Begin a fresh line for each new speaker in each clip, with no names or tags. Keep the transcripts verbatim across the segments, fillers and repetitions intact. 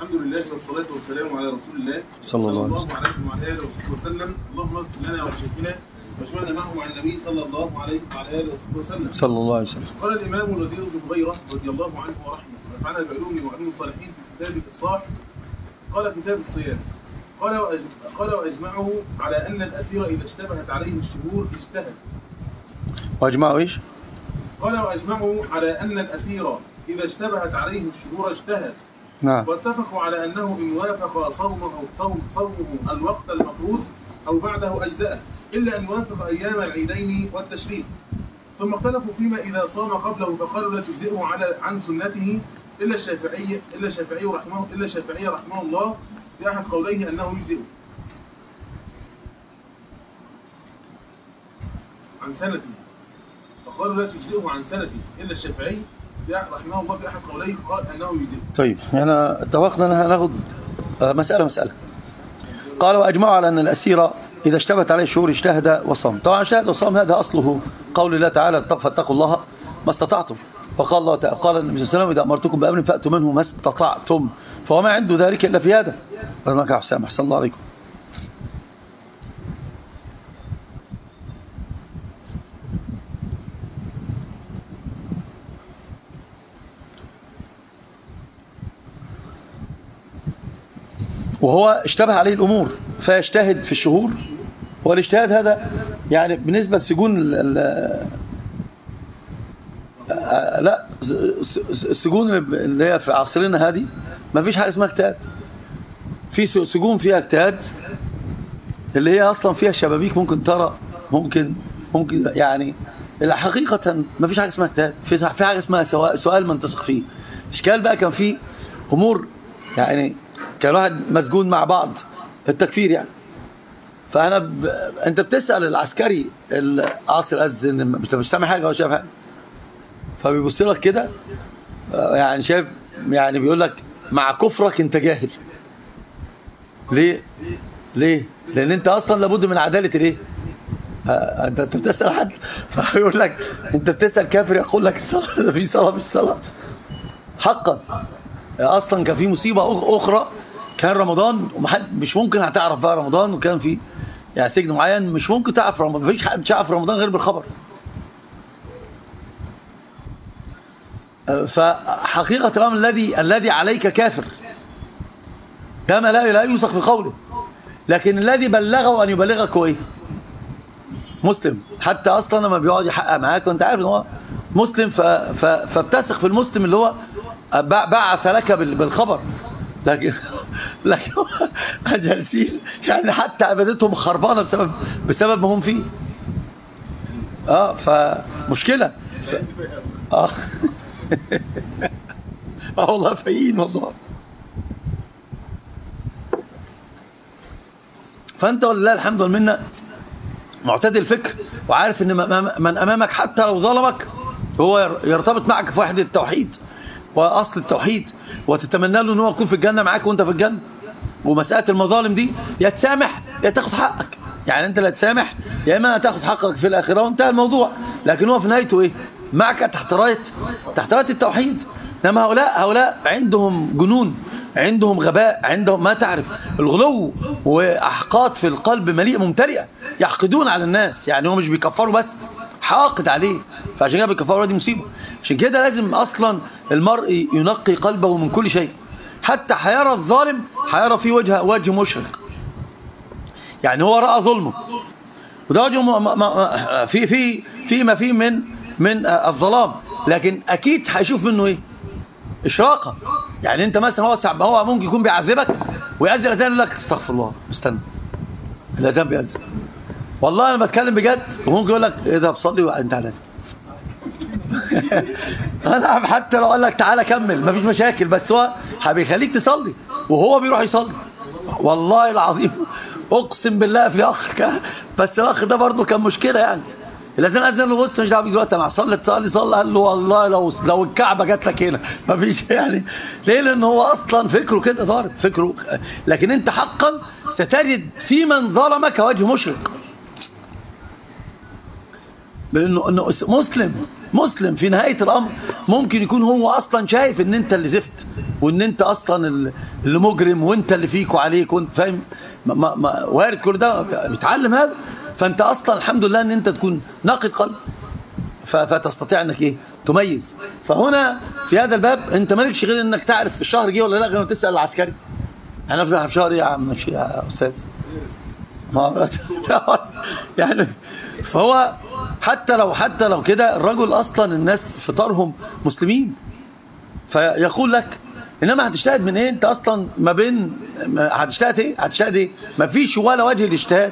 الحمد لله والصلاة والسلام على رسول الله
صلى الله عليه وسلم
وعلى آله وصحبه وسلم. اللهم اغفر لنا ولشيخنا واجمعنا معه مع النبي صلى الله عليه وعلى آله وصحبه وسلم.
صلى الله عليه وسلم.
قال الإمام الوزير بن هبيرة رضي الله عنه ورحمه ونفعنا بعلومه وعلوم الصالحين في كتاب الإفصاح. قال كتاب الصيام قال قال وأجمعه على أن الأسير إذا اشتبهت عليه الشهور اجتهد.
وأجمعوا إيش؟
قال وأجمعه على أن الأسير إذا اشتبهت عليه الشهور اجتهد.
نعم.
واتفقوا على أنه إن وافق صومه صوم صومه الوقت المفروض أو بعده أجزاءه إلا أن يوافق أيام العيدين والتشريق. ثم اختلفوا فيما إذا صام قبله فقالوا لا تجزئه على عن سنته إلا الشافعي إلا الشافعي رحمه إلا الشافعي رحمه الله في أحد قوليه أنه يجزئه عن سنته، فقالوا لا تجزئه عن سنته إلا الشافعي رحمه الله في أحد قوليه قال أنه يجزئه.
طيب يعني اتفقنا ناخذ مسألة مسألة. قال وأجمعوا على أن الأسير إذا اشتبهت عليه الشهور اجتهد وصام. طبعا اجتهد وصام هذا أصله قول الله تعالى فاتقوا الله ما استطعتم. وقال الله تعالى قال النبي صلى الله عليه وسلم إذا أمرتكم بأمر فأتوا منه ما استطعتم، فهو ما عنده ذلك إلا في هذا. رضناك يا حسام، أحسن الله عليكم. وهو اشتبه عليه الأمور فيجتهد في الشهور. والاجتهاد هذا يعني بالنسبة لسجون لا السجون اللي هي في عصرنا هذه ما فيش حاجة اسمها اجتهاد. في سجون فيها اجتهاد اللي هي أصلا فيها شبابيك ممكن ترى ممكن ممكن يعني حقيقة ما فيش حاجة اسمها اجتهاد. في حاجة اسمها سؤال منتسق فيه. اشكال بقى كان فيه أمور يعني كان واحد مسجون مع بعض التكفير يعني. فأنا ب... أنت بتسأل العسكري العصر أذن مش مش سامع حاجة ولا شايف حاجة، فبيبص لك كده يعني شايف يعني بيقول لك مع كفرك أنت جاهل. ليه؟ ليه؟ لأن أنت أصلا لابد من عدالة الإيه؟ آه أنت بتسأل حد فيقول لك أنت بتسأل كافر يقول لك الصلاة في صلاة في الصلاة حقا. أصلا كان في مصيبة أخرى كان رمضان ومحد مش ممكن هتعرف بقى رمضان، وكان في يعني سجن معين مش ممكن تعرف رمضان، مفيش حد يعرف رمضان غير بالخبر. فحقيقة الأمر الذي الذي عليك كافر ده ما لا لا يوثق في قوله، لكن الذي بلغه أن يبلغك هو إيه؟ مسلم. حتى أصلا لما بيقعد يحقق معاك وأنت عارف إن هو مسلم فبتثق في المسلم اللي هو بعث لك بالخبر. لكن لكن جالسين يعني حتى عبادتهم خربانه بسبب بسبب ما هم فيه. اه فمشكله ف... اه اه والله فايين والله. فانت ولله الحمد والمنه معتدل الفكر وعارف ان من امامك حتى لو ظلمك هو يرتبط معك في وحده التوحيد واصل التوحيد، وتتمنى له ان هو يكون في الجنه معاك وانت في الجنه. ومساله المظالم دي يا تسامح يا تاخد حقك، يعني انت لا تسامح يا اما تاخد حقك في الاخره وانتهى الموضوع. لكن هو في نهايته ايه؟ معك تحت رايه تحت رايه التوحيد. انما هؤلاء هؤلاء عندهم جنون، عندهم غباء، عندهم ما تعرف الغلو واحقاد في القلب مليء ممتلئه، يحقدون على الناس. يعني هو مش بيكفروا بس، حاقد عليه. فعشان كده بيكفروا، دي مصيبه. عشان كده لازم اصلا المرء ينقي قلبه من كل شيء، حتى حيرى الظالم حيرى في وجه وجه مشرق. يعني هو راى ظلمه وده وجه في في فيما فيه من من الظلام، لكن اكيد هيشوف منه ايه؟ اشراقه. يعني انت مثلا هو صعب هو ممكن يكون بيعذبك ويأذن الاذان يقول لك استغفر الله استنى الاذان بيأذن. والله انا بتكلم بجد. وممكن يقول لك اذهب صلي وانت على انا حتى لو قال لك تعالى كمل مفيش مشاكل، بس هو بيخليك تصلي وهو بيروح يصلي. والله العظيم اقسم بالله في اخ بس الاخ ده برضه كان مشكله. يعني الاذان اذن له بص مش دعوه دلوقتي انا هصلي تصلي صلي. قال له والله لو لو الكعبه جات لك هنا مفيش. يعني ليه؟ لان هو اصلا فكره كده ضارب فكره. لكن انت حقا ستجد في من ظلمك وجه مشرق، لانه انه مسلم مسلم في نهاية الأمر ممكن يكون هو أصلا شايف إن أنت اللي زفت، وإن أنت أصلا اللي مجرم، وأنت اللي فيك وعليك، وأنت فاهم، ما ما وارد كل ده، بيتعلم هذا. فأنت أصلا الحمد لله إن أنت تكون نقي القلب، فتستطيع انك ايه تميز. فهنا في هذا الباب انت مالكش غير انك تعرف الشهر جه ولا لا، غير ما تسال العسكري انا في شهر ايه يا عم يا استاذ، ما يعني. فهو حتى لو حتى لو كده الرجل اصلا الناس فطرهم مسلمين، فيقول لك انما هتجتهد من ايه؟ انت اصلا ما بين هتجتهد ايه؟ هتجتهد ايه؟ ما فيش ولا وجه الاجتهاد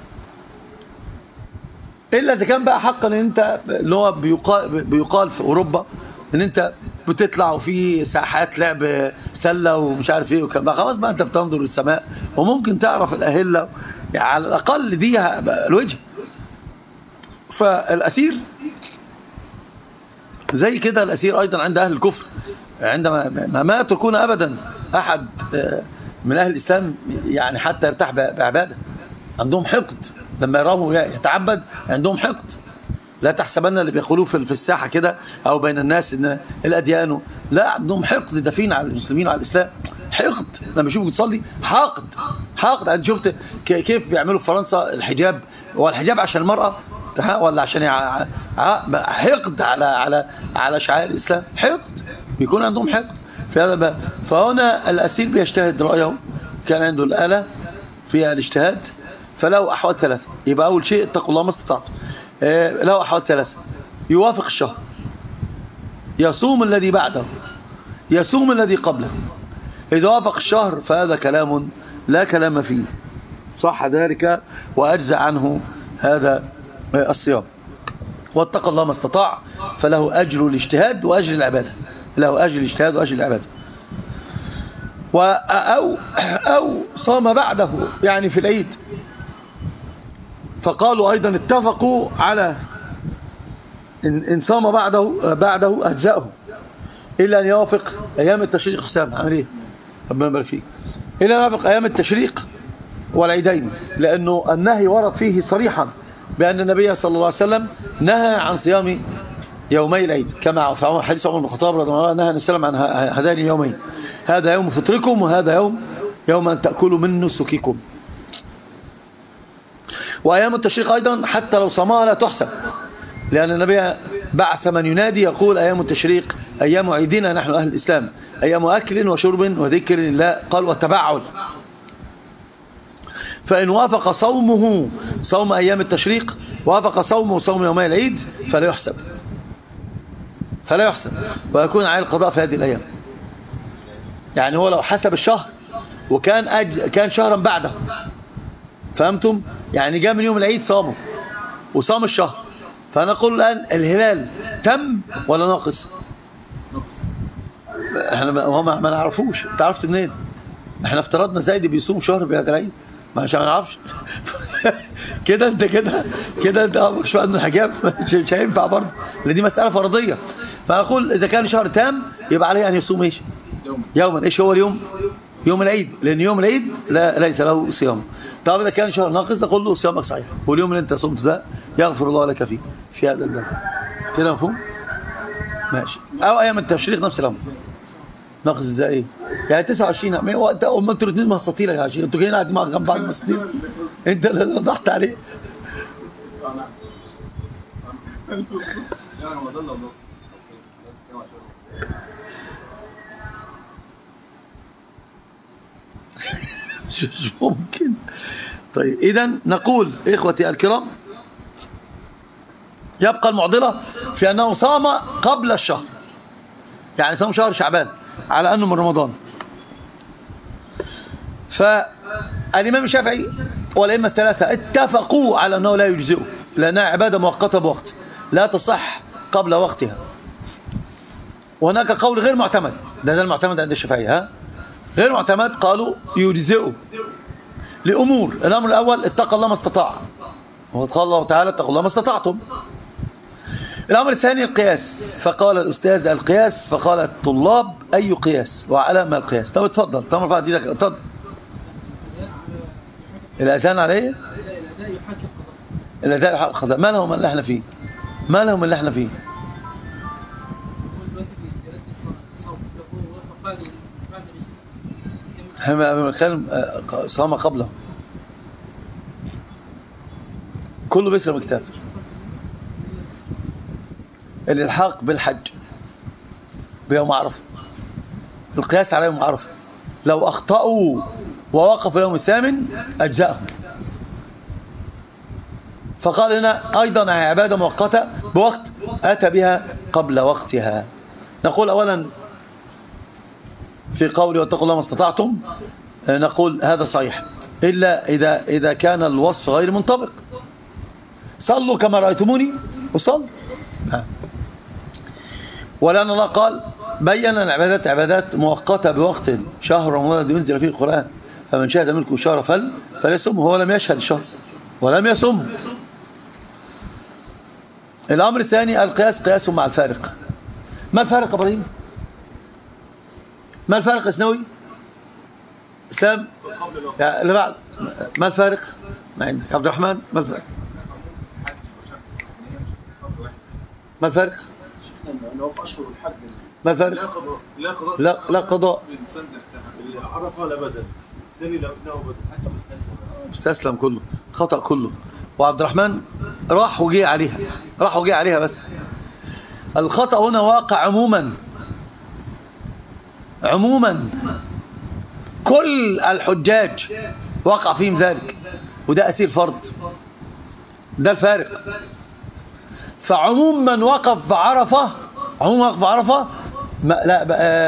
الا اذا كان بقى حقا ان انت اللي هو بيقال, بيقال في اوروبا ان انت بتطلع وفي ساحات لعب سله ومش عارف ايه وكلام، خلاص بقى انت بتنظر للسماء وممكن تعرف الاهله، يعني على الاقل دي الوجه. فالاسير زي كده، الاسير ايضا عند اهل الكفر عندما ما, ما يتركون ابدا احد من اهل الاسلام يعني حتى يرتاح بعباده، عندهم حقد لما يراه يتعبد، عندهم حقد. لا تحسبن اللي بيقولوه في الساحه كده او بين الناس ان الاديان، لا، عندهم حقد دفين على المسلمين وعلى الاسلام، حقد. لما يشوفك تصلي حقد حقد. انت شفت كيف بيعملوا في فرنسا الحجاب، هو الحجاب عشان المراه ولا عشان حقد على على على شعائر الاسلام؟ حقد، بيكون عندهم حقد في هذا الباب. فهنا الاسير بيجتهد رايه، كان عنده الاله فيها الاجتهاد، فله احوال ثلاثه. يبقى اول شيء اتقوا الله ما استطعتم، له احوال ثلاثه: يوافق الشهر، يصوم الذي بعده، يصوم الذي قبله. اذا وافق الشهر فهذا كلام لا كلام فيه، صح ذلك واجزى عنه هذا الصيام. واتقى الله ما استطاع فله اجر الاجتهاد واجر العباده، له اجر الاجتهاد واجر العباده. أو أو صام بعده يعني في العيد، فقالوا أيضا اتفقوا على إن, إن صام بعده بعده أجزاءه، إلا أن يوافق أيام التشريق. حسام عمل إيه؟ ربنا يبارك فيك. إلا أن يوافق أيام التشريق والعيدين، لأنه النهي ورد فيه صريحا بأن النبي صلى الله عليه وسلم نهى عن صيام يومي العيد، كما في حديث عمر بن الخطاب رضي الله عنه نهى النبي عن هذين اليومين: هذا يوم فطركم وهذا يوم يوم أن تأكلوا من نسككم. وأيام التشريق أيضا حتى لو صامها لا تحسب، لأن النبي بعث من ينادي يقول: أيام التشريق أيام عيدنا نحن أهل الإسلام، أيام أكل وشرب وذكر الله، قال وتبعل. فإن وافق صومه صوم أيام التشريق وافق صومه صوم يومي العيد فلا يحسب، فلا يحسب ويكون عليه القضاء في هذه الأيام. يعني هو لو حسب الشهر وكان أج... كان شهرا بعده، فهمتم؟ يعني جاء من يوم العيد صامه وصام الشهر، فنقول الآن الهلال تم ولا ناقص؟
ناقص.
احنا ما, ما نعرفوش. انت عرفت منين؟ احنا افترضنا زايد بيصوم شهر بعد العيد، ما عشان ما نعرفش. كده انت كده كده انت مش فاهم الحجاب، مش هينفع برضه، لان دي مساله فرضيه. فنقول اذا كان شهر تام يبقى عليه ان يصوم ايش؟ يوما. يوما. ايش هو اليوم؟ يوم العيد، لان يوم العيد لا ليس له صيام. طب اذا كان شهر ناقص نقول له صيامك صحيح، واليوم اللي انت صمته ده يغفر الله لك فيه في هذا الباب. كده مفهوم؟ ماشي. او ايام التشريق نفس الامر. ناقص ازاي؟ يعني تسعة وعشرين امال انتوا الاثنين مساطيل يا شيخ، انتوا جايين قاعدين مع جنب بعض مساطيل، انت اللي ضغطت عليه. مش ممكن. طيب اذا نقول اخوتي الكرام، يبقى المعضله في انه صام قبل الشهر، يعني صام شهر شعبان على انه من رمضان. فالامام الشافعي والائمه الثلاثه اتفقوا على انه لا يجزئه، لانها عباده مؤقته بوقت لا تصح قبل وقتها. وهناك قول غير معتمد، ده ده المعتمد عند الشافعيه، ها غير معتمد، قالوا يجزئه لامور. الامر الاول اتقى الله ما استطاع، وقال الله تعالى اتقوا الله ما استطعتم. الامر الثاني القياس، فقال الاستاذ القياس، فقال الطلاب اي قياس وعلى ما القياس. طب اتفضل، طب رفع ايدك، اتفضل. الاذان عليه؟ الاداء يحق القضاء. ما لهم اللي احنا فيه؟ ما لهم اللي احنا فيه؟ صام قبله كله باسم الكتاب. الالحاق بالحج بيوم عرفه، القياس على يوم عرفه، لو اخطأوا ووقفوا يوم الثامن اجزاهم. فقال هنا ايضا عباده مؤقته بوقت اتى بها قبل وقتها. نقول اولا في قوله واتقوا الله ما استطعتم، نقول هذا صحيح الا اذا اذا كان الوصف غير منطبق. صلوا كما رايتموني وصلوا. ولأن الله قال بين العبادات عبادات مؤقتة بوقت، شهر رمضان الذي ينزل فيه القرآن فمن شهد منكم الشهر فل فليصمه. هو لم يشهد الشهر ولم يصم. الأمر الثاني القياس قياس مع الفارق. ما الفارق ابراهيم؟ ما الفارق اسنوي؟ اسلام؟ اللي بعد ما الفارق؟ ما عندك عبد الرحمن؟ ما الفارق؟ ما الفرق؟ ما الفرق؟
لا قضاء
لا لا قضاء
عرفه لا بدل الثاني له بدل
استسلم كله خطأ كله. وعبد الرحمن راح وجي عليها راح وجي عليها بس الخطأ هنا واقع عموما عموما كل الحجاج وقع فيهم ذلك، وده أسير فرض. ده الفارق. فعموم من وقف في عرفة عموم وقف في عرفة ما لا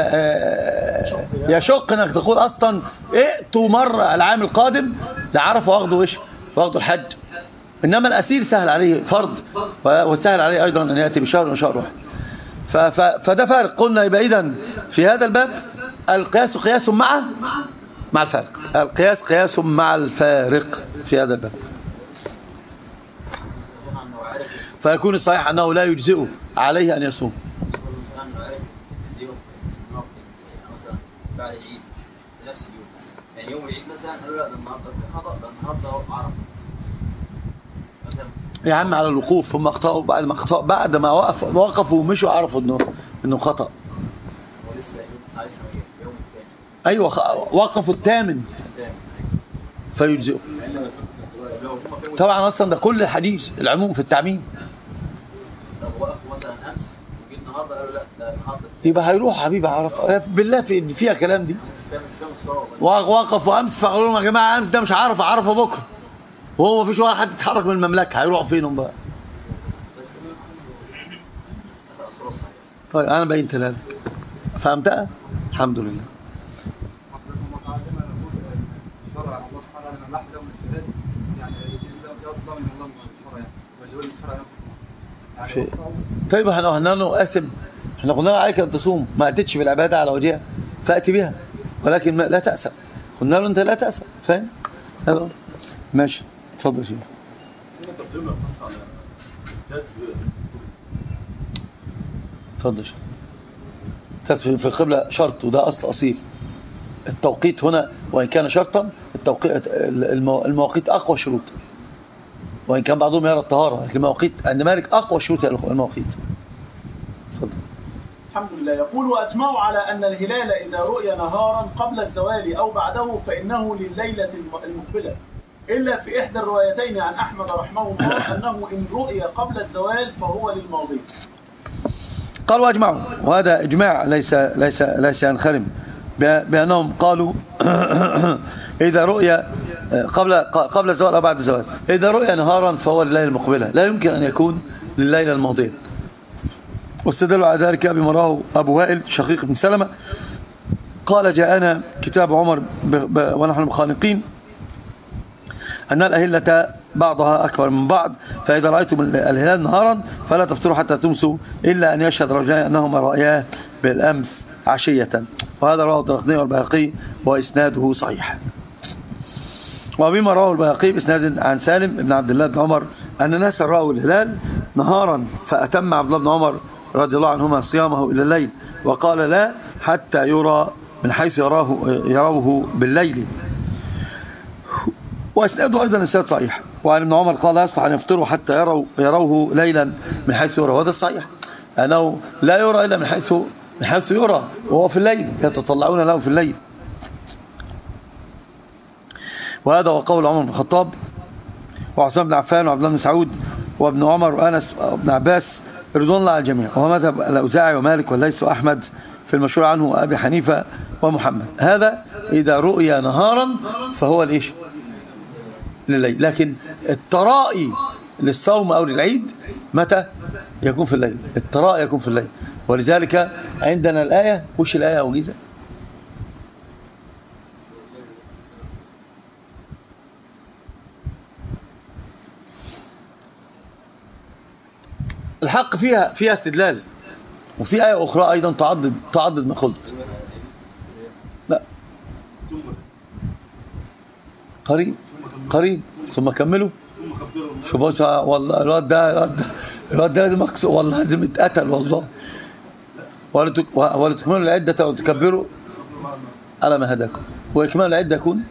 يشق انك تقول اصلا ائتوا مرة العام القادم لعرفة واخدوا ايش واخدوا الحج. انما الاسير سهل عليه فرض وسهل عليه ايضا ان ياتي بشهر وشهر واحد. فده فارق. قلنا يبقى اذا في هذا الباب القياس قياس مع مع الفارق. القياس قياس مع الفارق في هذا الباب. فيكون الصحيح أنه لا يجزئه عليه أن يصوم.
مثلا بعد العيد نفس اليوم، يعني يوم العيد مثلا قالوا لا ده النهارده في خطأ، ده النهارده عرفه مثلا.
يا عم على الوقوف هم اخطأوا بعد ما اخطأوا بعد ما وقف وقفوا ومشوا عرفوا انه انه خطأ.
هو لسه يوم تسعة يوم الثاني.
ايوه وقفوا الثامن فيجزئه. طبعا اصلا ده كل الحديث العموم في التعميم.
طب وقفوا مثلا امس وجي النهارده قالوا لا ده النهارده
يبقى هيروح حبيبي عرفه بالله في فيها كلام دي.
مش فاهم مش فاهم الصواب.
وقفوا امس فقالوا لهم يا جماعه امس ده مش عرفه عرفه بكره، وهو ما فيش ولا حد يتحرك من المملكه، هيروحوا فينهم بقى؟ طيب انا بينت لك فهمتها الحمد لله. شيء طيب احنا قلنا له اثم، احنا قلنا عليك ان تصوم، ما اتتش بالعباده على وجهها فاتي بها ولكن لا تأسم. قلنا له انت لا تأسم. فاهم هذا؟ ماشي اتفضل شيخ. اتفضل شيخ. في القبلة شرط وده اصل اصيل. التوقيت هنا وان كان شرطا التوقيت المواقيت اقوى شروط، وإن كان بعضهم يرى الطهارة، لكن المواقيت عند مالك أقوى شروط المواقيت. تفضل.
الحمد لله. يقول وأجمعوا على أن الهلال إذا رؤي نهارا قبل الزوال أو بعده فإنه لليلة المقبلة، إلا في إحدى الروايتين عن أحمد رحمه الله أنه إن رؤي قبل الزوال فهو للماضي.
قال وأجمعوا، وهذا إجماع ليس ليس ليس ينخرم، بأنهم قالوا إذا رؤي قبل قبل الزوال أو بعد الزوال، إذا رؤي نهارا فهو لليلة المقبلة، لا يمكن أن يكون لليلة الماضية. واستدلوا على ذلك بما رواه أبو وائل شقيق بن سلمة قال جاءنا كتاب عمر ونحن مخانقين أن الأهلة بعضها أكبر من بعض، فإذا رأيتم الهلال نهارا فلا تفطروا حتى تمسوا إلا أن يشهد رجلان أنهما رأياه بالأمس عشية. وهذا رواه الدارقطني والبيهقي وإسناده صحيح. وبما رواه البيهقي بإسناد عن سالم بن عبد الله بن عمر أن ناسا رأوا الهلال نهارا فأتم عبد الله بن عمر رضي الله عنهما صيامه إلى الليل وقال لا حتى يرى من حيث يراه يروه بالليل. واسناده ايضا اسناد صحيح. وعن ابن عمر قال لا يصلح ان يفطروا حتى يروا يروه ليلا من حيث يرى، وهذا الصحيح انه لا يرى الا من حيث من حيث يرى وهو في الليل، يتطلعون له في الليل. وهذا هو قول عمر بن الخطاب وعثمان بن عفان وعبد الله بن مسعود وابن عمر وأنس وابن عباس رضوان الله على الجميع، وهو مذهب الأوزاعي ومالك والليث وأحمد في المشهور عنه وأبي حنيفة ومحمد. هذا إذا رؤي نهارا فهو لإيش؟ لليل. لكن الترائي للصوم أو للعيد متى؟ يكون في الليل. الترائي يكون في الليل، ولذلك عندنا الآية. وش الآية يا وجيزة؟ الحق فيها فيها استدلال، وفي آية أخرى أيضا تعضد تعضد ما قلت. لا قريب قريب ثم كملوا. شو بص والله الواد ده الواد ده الواد ده لازم أكسر والله، لازم يتقتل والله. ولا تكملوا العدة وتكبروا على ما هداكم، وإكمال العدة يكون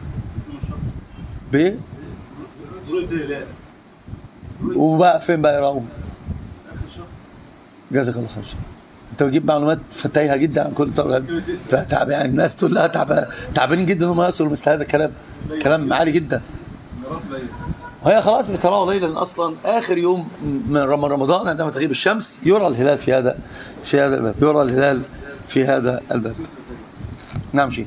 ب وبقى فين بقى يراهم؟ جزاك الله خير. انت بتجيب معلومات فتايهه جدا عن كل طريقه، فتعب يعني الناس تقول لها تعب تعبانين جدا هم يصلوا مثل هذا الكلام، كلام عالي جدا. وهي خلاص بتراه ليلا اصلا اخر يوم من رمضان عندما تغيب الشمس يرى الهلال في هذا في هذا الباب، يرى الهلال في هذا الباب. نعم شيء.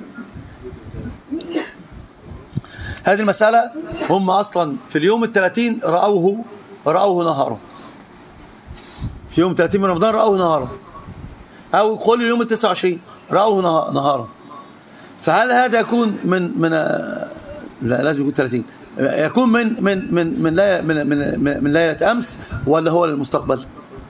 هذه المسألة هم أصلا في اليوم الثلاثين رأوه رأوه نهارا، في يوم ثلاثين من رمضان رأوه نهارا، أو قول اليوم التسعة وعشرين رأوه نهارا. فهل هذا يكون من من لا لازم يكون ثلاثين، يكون من من من من ليلة من من من ليلة أمس ولا هو للمستقبل؟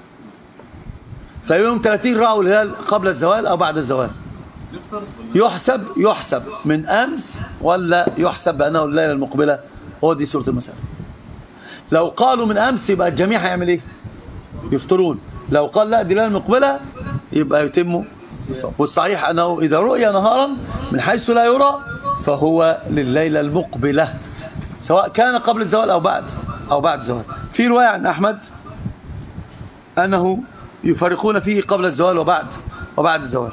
فيوم ثلاثين رأوا الهلال قبل الزوال أو بعد الزوال؟ يحسب يحسب من أمس ولا يحسب بأنه الليلة المقبلة؟ هو دي سورة المسألة. لو قالوا من أمس يبقى الجميع هيعمل إيه؟ يفطرون. لو قال لا دي الليلة المقبلة يبقى يتموا. والصحيح أنه إذا رؤي نهارا من حيث لا يرى فهو لليلة المقبلة، سواء كان قبل الزوال أو بعد أو بعد الزوال. في رواية عن أحمد أنه يفرقون فيه قبل الزوال وبعد وبعد الزوال.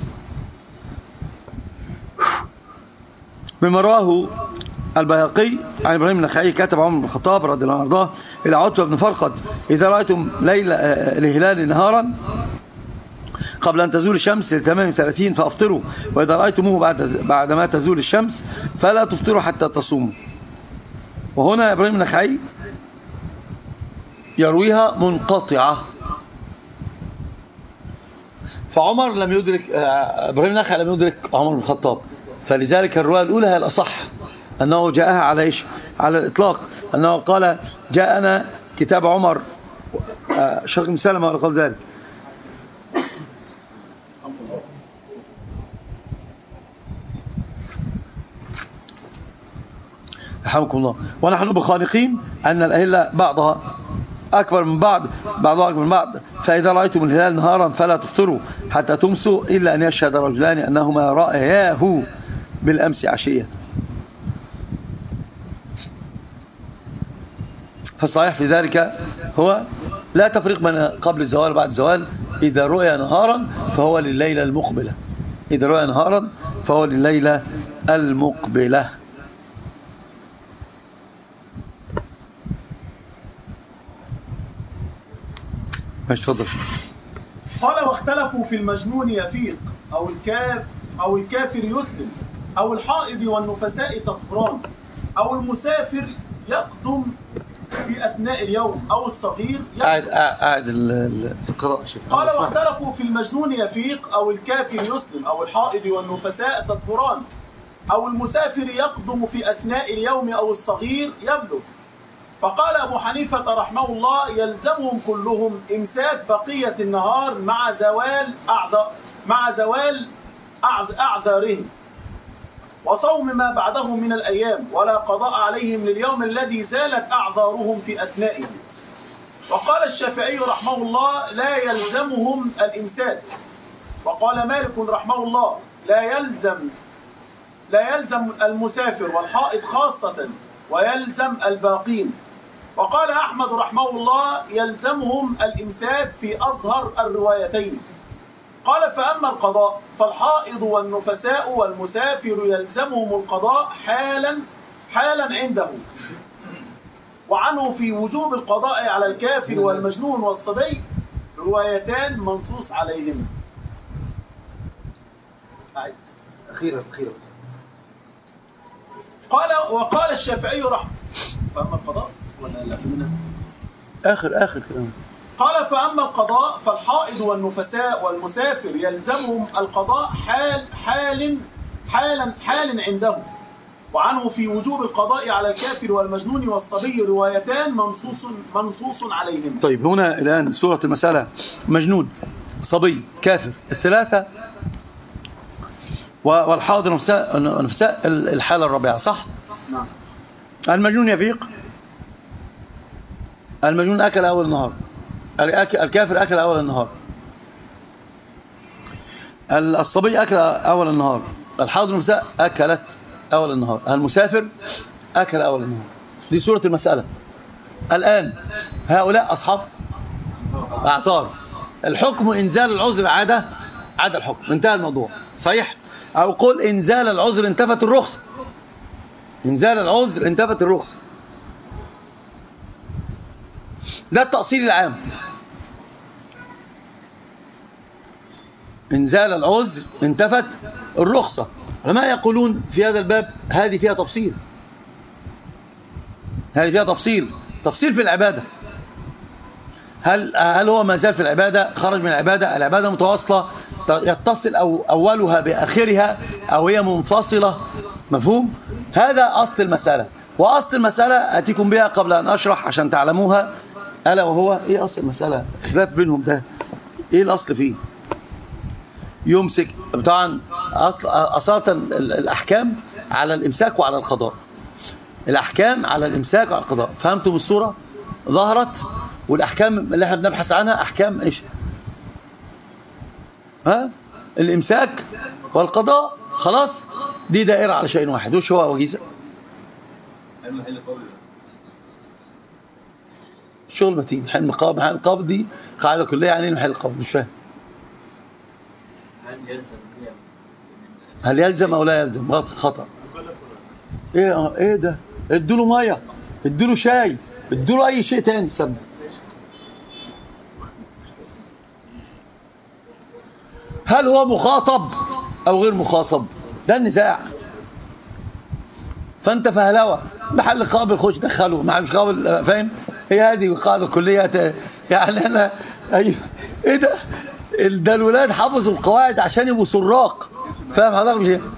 بما رواه البيهقي عن ابراهيم النخعي كتب عمر بن الخطاب رضي الله عنه وارضاه الى عتبة بن فرقد: اذا رايتم ليل الهلال نهارا قبل ان تزول الشمس لتمام ثلاثين فافطروا، واذا رايتموه بعد بعد ما تزول الشمس فلا تفطروا حتى تصوموا. وهنا ابراهيم النخعي يرويها منقطعه، فعمر لم يدرك ابراهيم النخعي لم يدرك عمر بن الخطاب، فلذلك الرواية الأولى هي الأصح، أنه جاءها على إيش؟ على الإطلاق، أنه قال جاءنا كتاب عمر شيخ بن سلمة ولا قال ذلك. رحمكم الله. ونحن بخانقين أن الأهلة بعضها أكبر من بعض بعضها أكبر من بعض، فإذا رأيتم الهلال نهارا فلا تفطروا حتى تمسوا إلا أن يشهد رجلان أنهما رأياه بالأمس عشية. فالصحيح في ذلك هو لا تفريق بين قبل الزوال وبعد الزوال. إذا رؤي نهارا فهو لليلة المقبلة، إذا رؤي نهارا فهو لليلة المقبلة. ماشي تفضل.
قال: واختلفوا في المجنون يفيق أو الكاف أو الكافر يسلم أو الحائض والنفساء تطهران أو المسافر يقدم في أثناء اليوم أو الصغير
قاعد قاعد القراءة.
قال: واختلفوا في المجنون يفيق أو الكافر يسلم أو الحائض والنفساء تطهران أو المسافر يقدم في أثناء اليوم أو الصغير يبلغ. فقال أبو حنيفة رحمه الله: يلزمهم كلهم إمساك بقية النهار مع زوال أعذار مع زوال أعذارهم، وصوم ما بعده من الأيام، ولا قضاء عليهم لليوم الذي زالت أعذارهم في أثنائه. وقال الشافعي رحمه الله: لا يلزمهم الإمساك. وقال مالك رحمه الله: لا يلزم لا يلزم المسافر والحائض خاصة، ويلزم الباقين. وقال أحمد رحمه الله: يلزمهم الإمساك في أظهر الروايتين. قال: فأما القضاء فالحائض والنفساء والمسافر يلزمهم القضاء حالا حالا عنده، وعنه في وجوب القضاء على الكافر والمجنون والصبي روايتان منصوص عليهما. أعيد.
أخيرا أخيرا
قال وقال الشافعي رحمه، فأما القضاء ولا لا منها؟
آخر آخر كلام.
قال فأما القضاء فالحائض والنفساء والمسافر يلزمهم القضاء حال حال حالا حال عندهم، وعنه في وجوب القضاء على الكافر والمجنون والصبي روايتان منصوص منصوص عليهم.
طيب هنا الآن سورة المسألة مجنون صبي كافر الثلاثة والحائض والنفساء الحالة الرابعة صح؟
نعم.
المجنون يفيق، المجنون أكل أول النهار، الكافر أكل أول النهار، الصبي أكل أول النهار، الحائض والنفساء أكلت أول النهار، المسافر أكل أول النهار. دي سورة المسألة. الآن هؤلاء أصحاب أعذار، الحكم إنزال العذر عادة عادة الحكم، انتهى الموضوع صحيح؟ أو قل إنزال العذر انتفت الرخصة، إنزال العذر انتفت الرخصة، ده التأصيل العام. إنزال العذر انتفت الرخصة. العلماء يقولون في هذا الباب هذه فيها تفصيل، هذه فيها تفصيل تفصيل في العبادة. هل هل هو ما زال في العبادة، خرج من العبادة، العبادة متواصلة يتصل أو أولها بآخرها أو هي منفصلة، مفهوم؟ هذا أصل المسألة. وأصل المسألة أتيكم بها قبل أن أشرح عشان تعلموها، ألا وهو إيه أصل المسألة؟ خلاف بينهم ده إيه الأصل فيه؟ يمسك طبعا أصل أصالة الأحكام على الإمساك وعلى القضاء، الأحكام على الإمساك وعلى القضاء. فهمتم الصورة؟ ظهرت. والأحكام اللي احنا بنبحث عنها أحكام إيش؟ ها؟ الإمساك والقضاء. خلاص دي دائرة على شيء واحد. وش هو وجيزة؟ الشغل متين. حل مقابل محل القبض دي قاعدة كلية يعني محل القبض. مش فاهم هل يلزم أو لا يلزم؟ غلط خطأ. ايه ايه ده؟ ادوا ميه، ادوا شاي، ادوا اي شيء تاني. استنى، هل هو مخاطب او غير مخاطب؟ ده النزاع. فانت فهلوه محل قابل خش دخله، محل مش قابل فاهم. هي هذه القاعده الكليه يعني. انا ايوه ايه ده؟ ده الولاد حفظوا القواعد عشان يبقوا سراق، فاهم حضرتك؟ مش ايه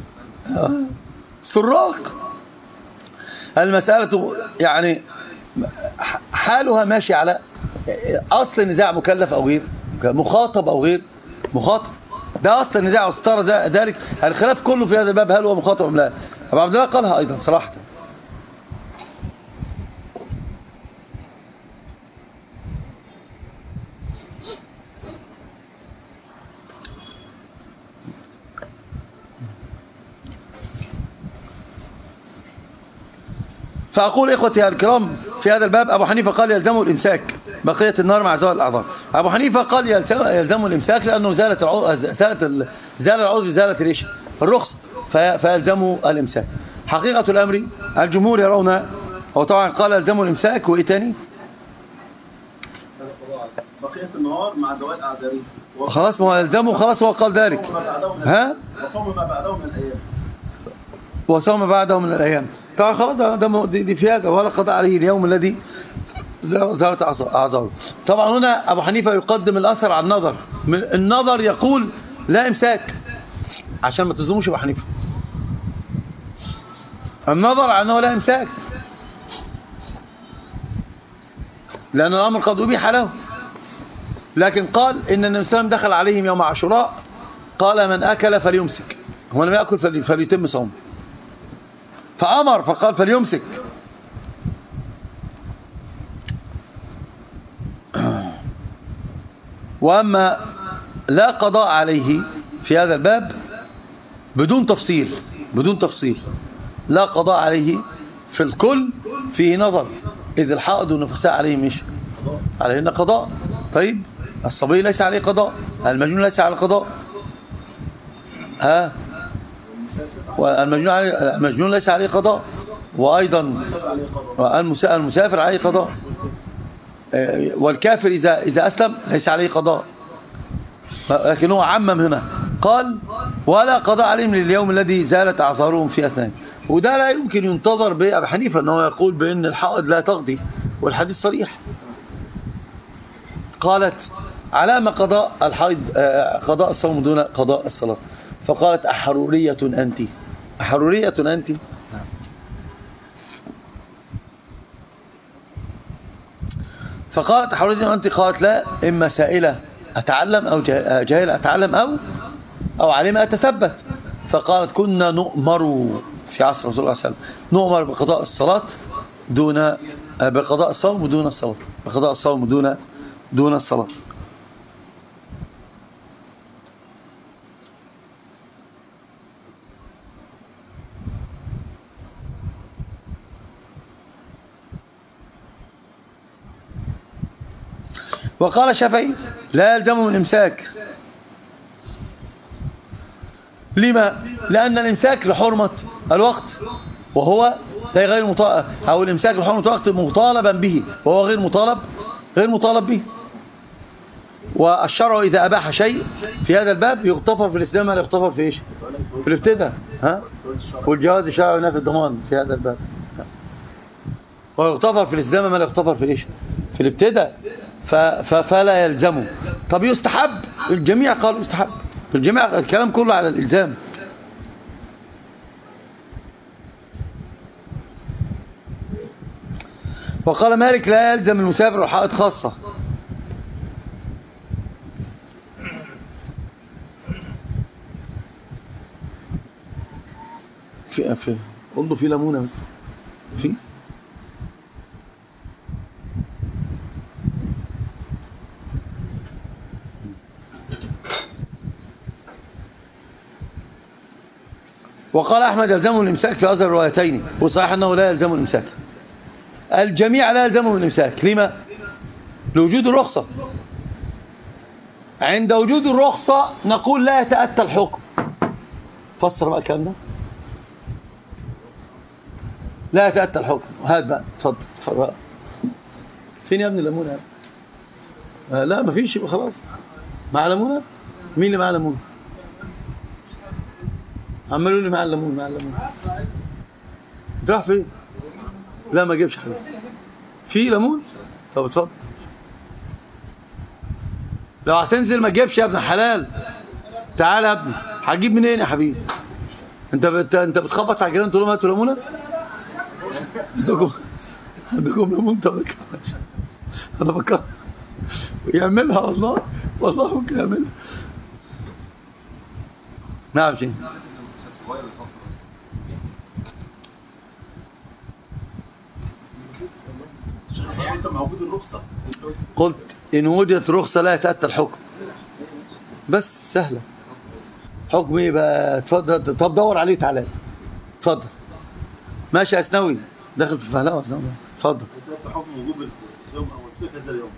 سراق. المسألة يعني حالها ماشي على أصل النزاع، مكلف أو غير مخاطب أو غير مخاطب. ده أصل النزاع واسترى ذلك. الخلاف كله في هذا الباب هل هو مخاطب أم لا. أبو عبد الله قالها أيضا صراحة. فأقول إخوتي الكرام في هذا الباب، أبو حنيفة قال يلزمه الإمساك بقية النهار مع زوال الأعذار. أبو حنيفة قال يلزمه الإمساك لأنه زالت العو... زالت زال العذر، زالت ليش الرخصة، في... فيلزمه الإمساك. حقيقة الأمر الجمهور يرون، وطبعا قال يلزمه الإمساك. وإيه تاني؟
بقية النهار مع زوال أعذاره.
خلاص ما هو يلزمه، خلاص هو قال ذلك. ها؟
وصوم ما بعده من الأيام.
وصوم بعده من الأيام. طبعا خلاص ده دي في هذا، ولا قضاء عليه اليوم الذي زالت أعذاره. طبعا هنا أبو حنيفة يقدم الأثر على النظر. النظر يقول لا إمساك عشان ما تظلموش أبو حنيفة. النظر على أنه لا إمساك لأن الأمر قد أبيح له. لكن قال إن النبي صلى الله عليه وسلم دخل عليهم يوم عاشوراء قال من أكل فليمسك، هو لم يأكل فليتم صومه، فأمر فقال فليمسك. وأما لا قضاء عليه في هذا الباب بدون تفصيل، بدون تفصيل لا قضاء عليه في الكل فيه نظر، إذ الحائض والنفساء عليه مش عليهن قضاء. طيب الصبي ليس عليه قضاء، المجنون ليس عليه قضاء، ها والمجنون عليه، المجنون ليس عليه قضاء. وأيضا المسافر عليه قضاء، والكافر إذا إذا أسلم ليس عليه قضاء، لكن هو عمم هنا قال ولا قضاء عليهم لليوم الذي زالت أعذارهم في أثناء. وده لا يمكن ينتظر بأبي حنيفة أنه يقول بأن الحائض لا تقضي، والحديث صريح. قالت علامة قضاء الحائض قضاء الصوم دون قضاء الصلاة، فقالت أحرورية أنت، أحرورية أنت. فقالت أحرورية أنت، قالت لا، إما سائلة أتعلم أو جاهلة أتعلم أو أو عليما أتثبت. فقالت كنا نؤمر في عصر رسول الله صلى الله عليه وسلم نؤمر بقضاء الصلاة دون بقضاء الصوم دون الصلاة، بقضاء الصوم دون دون الصلاة. وقال الشافعي لا يلزمهم الإمساك. لما؟ لأن الإمساك لحرمة الوقت وهو لا غير مطالب، أو الإمساك لحرمة الوقت مطالبا به وهو غير مطالب غير مطالب به. والشرع إذا أباح شيء في هذا الباب يغتفر في الإسلام ما لا يغتفر في إيش؟ في الابتداء، ها؟ والجواز الشرعي ينافي الضمان في هذا الباب، ويغتفر في الإسلام ما لا يغتفر في إيش؟ في الابتداء. فلا يلزمه. طب يستحب؟ الجميع قالوا يستحب، الجميع الكلام كله على الإلزام. وقال مالك لا يلزم المسافر والحائض خاصة. في في قلوا في ليمونة بس في وقال أحمد يلزمه الإمساك في أظهر الروايتين، وصحيح أنه لا يلزمه الإمساك. الجميع لا يلزمه الإمساك. لما؟ لوجود الرخصة. عند وجود الرخصة نقول لا يتأتى الحكم. فسر بقى الكلام ده. لا يتأتى الحكم. هات بقى اتفضل فرق. فين يا ابني الليمونة؟ آه لا مفيش، يبقى خلاص. مع ليمونة؟ مين اللي معاه ليمونة؟ عملوا لي مع الليمون مع الليمون. انت رايح فين؟ لا ما اجيبش حاجه. في ليمون؟ طب اتفضل. لو هتنزل ما تجيبش يا ابن الحلال. تعال يا ابني، هتجيب منين يا حبيبي؟ انت بت... انت بتخبط على الجيران تقول لهم هاتوا ليمونه؟ عندكم عندكم ليمون؟ طب انا بكره يعملها والله، والله ممكن يعملها. نعم شيء. قلت إن وجدت رخصة لا يتأتى الحكم، بس سهلة. حكم ايه بقى؟ اتفضل. طب دور عليه تعالى. اتفضل. ماشي يا اسنوي، داخل في فهلاوه اسنوي. اتفضل.
حكم وجوب الصيام او الفطر هذا اليوم.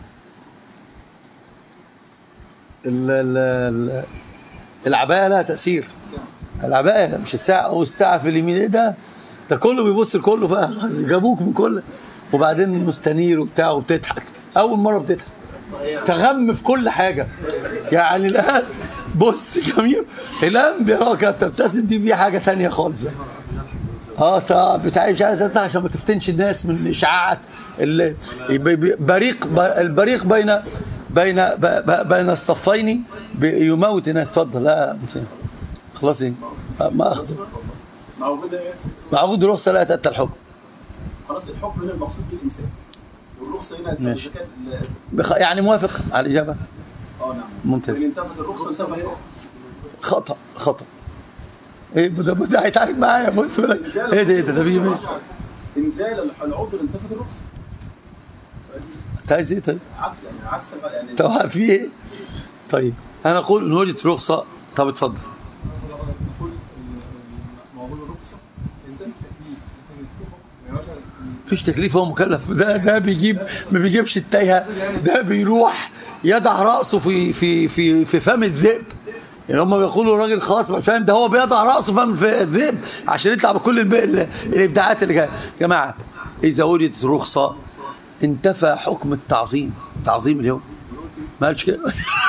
ال العباية لها تأثير. العباية مش الساعة، او الساعة في اليمين. ايه ده؟ ده كله بيبص لكله بقى، جابوك من كله. وبعدين مستنير وبتاع وبتضحك، اول مرة بتضحك، تغم في كل حاجة. يعني الآن بص جميل، الآن بيراك بتبتسم، دي في حاجة تانية خالص بقى. اه صعب بتاعي، مش عايز اطلع عشان ما تفتنش الناس من الاشاعات. البريق البريق بين بين بين الصفين يموت الناس. اتفضل. لا خلاص ايه ما اخذ مع وجود رخصه لا يتأتى الحكم.
خلاص الحكم هنا المقصود بالإنسان، والرخصة هنا
ماشي. يعني موافق على الإجابة.
اه نعم
ممتاز.
وإن انتفت الرخصة انتفت الحكم.
خطأ خطأ. ايه ده ده هيتعارك معايا. بص ايه ده ايه ده ده بيجي منين؟
انزال العذر انتفت الرخصة.
انت عايز ايه طيب؟
عكس يعني عكس يعني.
طب في ايه؟ طيب انا اقول ان وجدت رخصة. طب اتفضل.
نقول موضوع الرخصة انت تكليف يعني مثلا
مفيش تكليف، هو مكلف. ده ده بيجيب ما بيجيبش التايهه، ده بيروح يضع راسه في في في في فم الذئب. يعني هم بيقولوا الراجل خلاص فاهم، ده هو بيضع راسه فاهم في الذئب عشان يطلع بكل الب- الابداعات اللي جايه. يا جماعه اذا وجدت رخصه انتفى حكم التعظيم. تعظيم اليوم ما قالش كده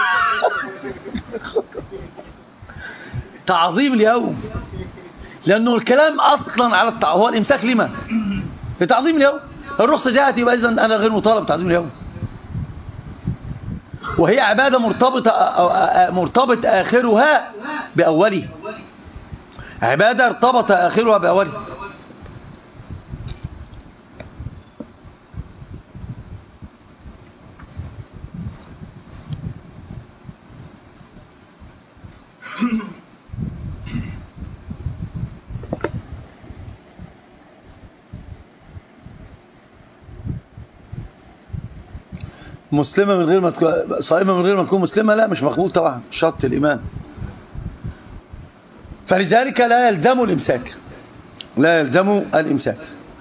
تعظيم اليوم، لانه الكلام اصلا على التع... هو الامساك لما؟ لتعظيم اليوم. الرخصه جاءت يبقى اذا انا غير مطالب بتعظيم اليوم، وهي عباده مرتبطه مرتبط اخرها باوله، عباده ارتبط اخرها باوله. مسلمة من غير ما تكون صائمة من غير ما تكون مسلمة، لا مش مقبول طبعا، شرط الإيمان. فلذلك لا يلزم الإمساك، لا يلزم الإمساك.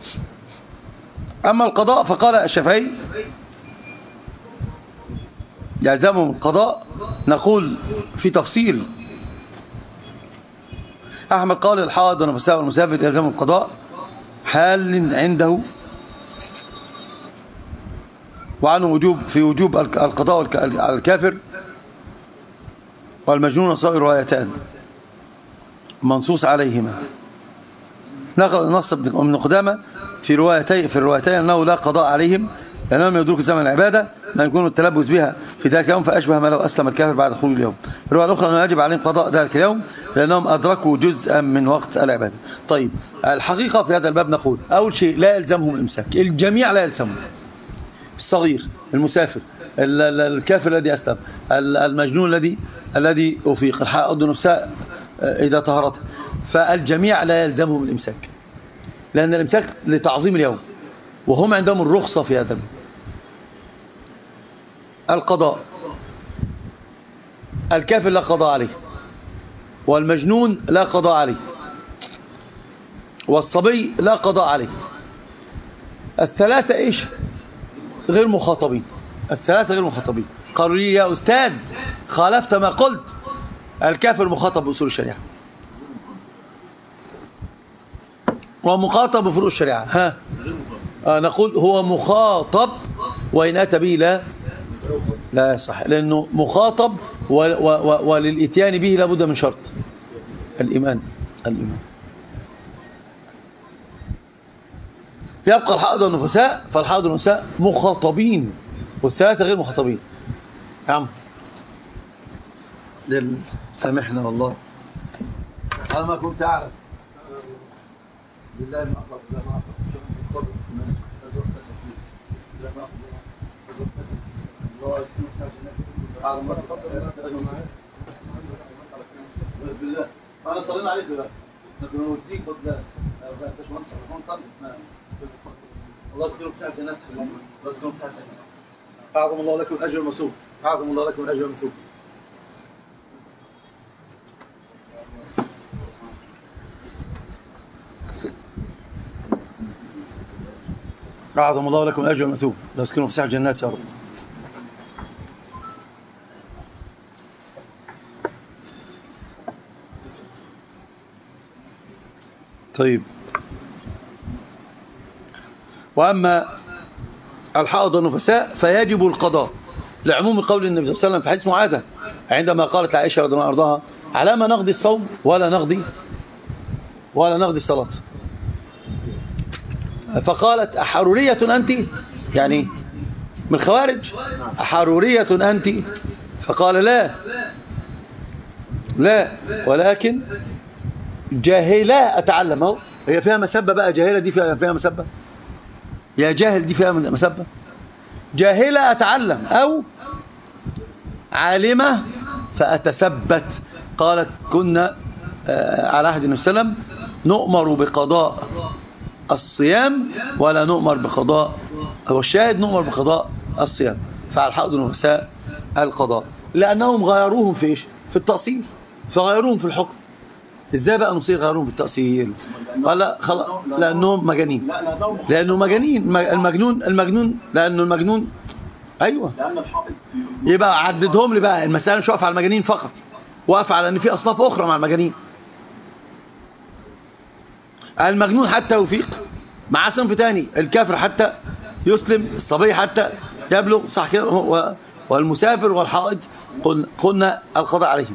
أما القضاء فقال الشافعي يلزم القضاء، نقول في تفصيل. أحمد قال الحائض والنفساء والمسافر يلزم القضاء حال عنده، وعنه وجوب في وجوب القضاء على الكافر والمجنون صائر روايتان منصوص عليهما. نقل نص ابن قدامة في روايتين في الروايتين انه لا قضاء عليهم لانهم يدرك زمن العباده، لا يكون التلبس بها في ذلك اليوم فاشبه ما لو اسلم الكافر بعد خروج اليوم. الروايه الاخرى انه يجب عليهم قضاء ذلك اليوم لانهم ادركوا جزءا من وقت العباده. طيب الحقيقه في هذا الباب نقول اول شيء لا يلزمهم الامساك، الجميع لا يلزمهم، الصغير، المسافر، الكافر الذي أسلم، المجنون الذي الذي أفيق، الحائض نفسها إذا طهرت، فالجميع لا يلزمهم الإمساك، لأن الإمساك لتعظيم اليوم وهم عندهم الرخصة في هذا. القضاء، الكافر لا قضاء عليه، والمجنون لا قضاء عليه، والصبي لا قضاء عليه. الثلاثة إيش؟ غير مخاطبين، الثلاثة غير مخاطبين. قالوا لي يا أستاذ خالفت ما قلت، الكافر مخاطب بأصول الشريعة ومخاطب بفروع الشريعة. ها آه نقول هو مخاطب وإن أتى به لا لا صح، لأنه مخاطب وللإتيان به لابد من شرط الإيمان. الإيمان يبقى الحائض والنفساء، فالحائض والنفساء مخاطبين والثلاثة غير مخاطبين. يا عم سامحنا والله أنا ما كنت أعرف بالله ما أخلق بالله ما أخلق بالله أنا صلينا عليك بقى نحن نوديك فضلا باشمهندس رحمن طلب الله يذكرك ساعة جنات، الله يذكرك ساعة جنات. أعظم الله لكم الأجر المسوق، أعظم الله لكم الأجر المسوق. أعظم الله لكم الأجر المسوق، الله يذكركم في ساعة جنات يا رب. طيب، وأما الحائض والنفساء فيجب القضاء لعموم قول النبي صلى الله عليه وسلم في حديث معاذة عندما قالت عائشة رضي الله عنها على ما نقضي الصوم ولا نقضي ولا نقضي الصلاة، فقالت أحرورية أنت، يعني من الخوارج، أحرورية أنت؟ فقال لا لا ولكن جاهلة أتعلم. اهو هي فيها مسبة بقى، جاهلة دي فيها فيها مسبة، يا جاهل دي فيها مسبة. جاهلة أتعلم أو عالمة فأتثبت. قالت كنا على عهد النبي صلى الله عليه وسلم نؤمر بقضاء الصيام ولا نؤمر بقضاء، أو الشاهد نؤمر بقضاء الصيام. فعلى الحائض والنفساء القضاء لأنهم غيروهم في إيش؟ في التأصيل، فغيروهم في الحكم. ازاي بقى نصير غيرهم في التأصيل؟ ولا خلاص لأنهم مجانين، لأنه مجانين. المجنون المجنون لأنه المجنون أيوة، يبقى عددهم لي بقى المسألة مش واقفة على المجانين فقط، واقف على ان في اصناف اخرى مع المجانين. المجنون حتى يفيق مع صنف تاني، الكافر حتى يسلم، الصبي حتى يبلغ، صح كده؟ والمسافر والحائض قلنا القضاء عليهم.